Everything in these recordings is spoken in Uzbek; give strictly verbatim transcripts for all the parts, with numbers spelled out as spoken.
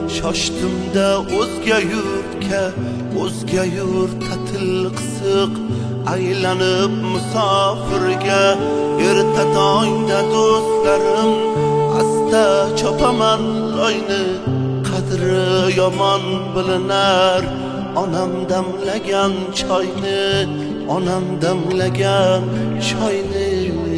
Shoshdim-da o'zga yurtga, o'zga yurt ta'til qisiq, aylanib musofirga. Erta tongda do'stlarim asta chopaman loyni, qadri yomon bilinar onam damlagan choyni, onam damlagan choyni.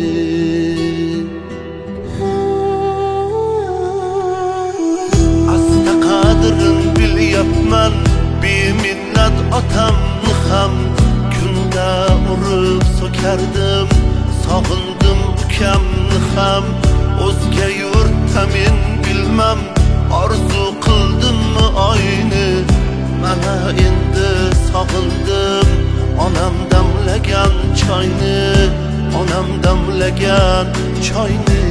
Asta qadrin bilyapman, beminnat otamni ham kunda urib so'kardim. Sog'indim ukamni ham, o'zga yurtda men bilmam orzu qildimmi oyni. Mana endi sog'indim onam damlagan choyni, onam damlagan choyni.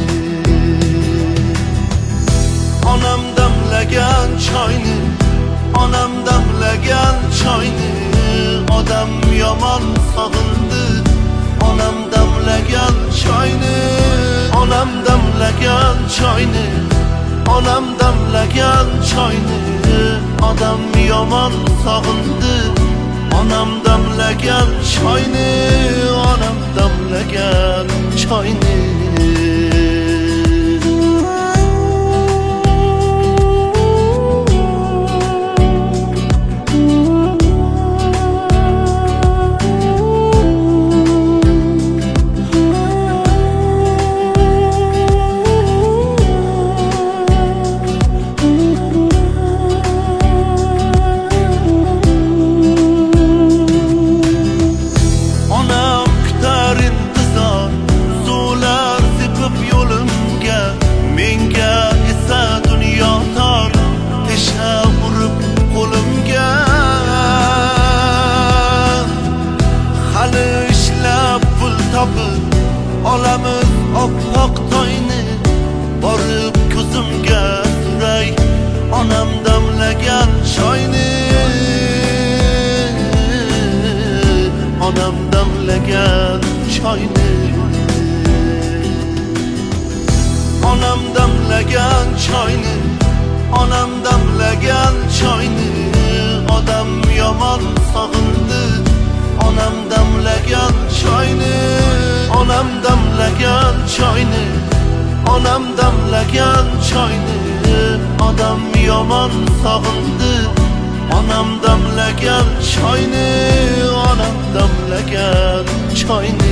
Onam damlagan choyni, onam damlagan choyni. Odam yomon sog'indi onam damlagan choyni, onam damlagan choyni, onam damlagan choyni. Odam yomon sog'indi onam damlagan choyni, onam damlagan choyni. Olamiz oppoq toyni, borib ko'zimga suray onam damlagan choyni, onam damlagan choyni. Onam damlagan choyni, onam damlagan choyni. Odam yomon sog'indi onam damlagan choyni, onam damlagan choyni, onam damlagan choyni. Odam yomon sog'indi onam damlagan choyni, onam damlagan choyni.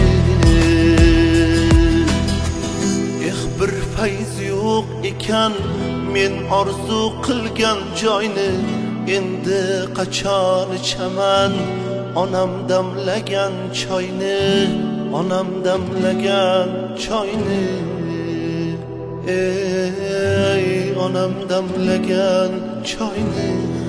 Eh, bir fayz yo'q ekan men orzu qilgan joyni. Endi qachon ichaman onam damlagan choyni, onam damlagan choyni. Ey onam damlagan choyni.